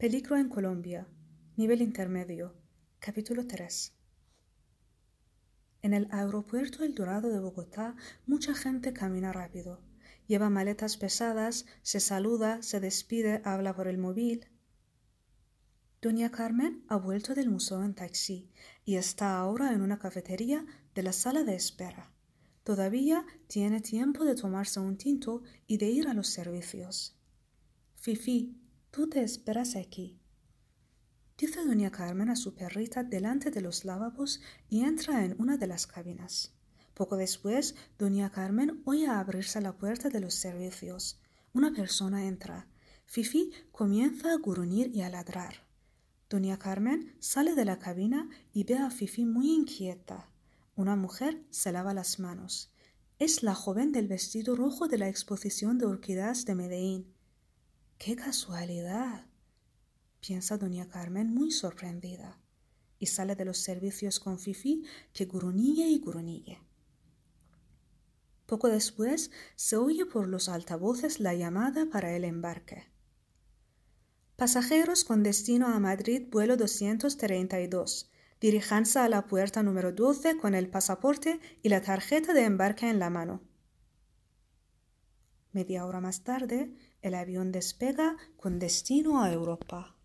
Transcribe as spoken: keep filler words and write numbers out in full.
Peligro en Colombia. Nivel intermedio. Capítulo tres. En el aeropuerto El Dorado de Bogotá, mucha gente camina rápido. Lleva maletas pesadas, se saluda, se despide, habla por el móvil. Doña Carmen ha vuelto del museo en taxi y está ahora en una cafetería de la sala de espera. Todavía tiene tiempo de tomarse un tinto y de ir a los servicios. Fifi, tú te esperas aquí, dice doña Carmen a su perrita delante de los lavabos y entra en una de las cabinas. Poco después, doña Carmen oye abrirse la puerta de los servicios. Una persona entra. Fifi comienza a gruñir y a ladrar. Doña Carmen sale de la cabina y ve a Fifi muy inquieta. Una mujer se lava las manos. Es la joven del vestido rojo de la exposición de orquídeas de Medellín. ¡Qué casualidad!, piensa doña Carmen muy sorprendida, y sale de los servicios con Fifi, que gruñe y gruñe. Poco después se oye por los altavoces la llamada para el embarque. Pasajeros con destino a Madrid, vuelo doscientos treinta y dos. Diríjanse a la puerta número doce con el pasaporte y la tarjeta de embarque en la mano. Media hora más tarde, el avión despega con destino a Europa.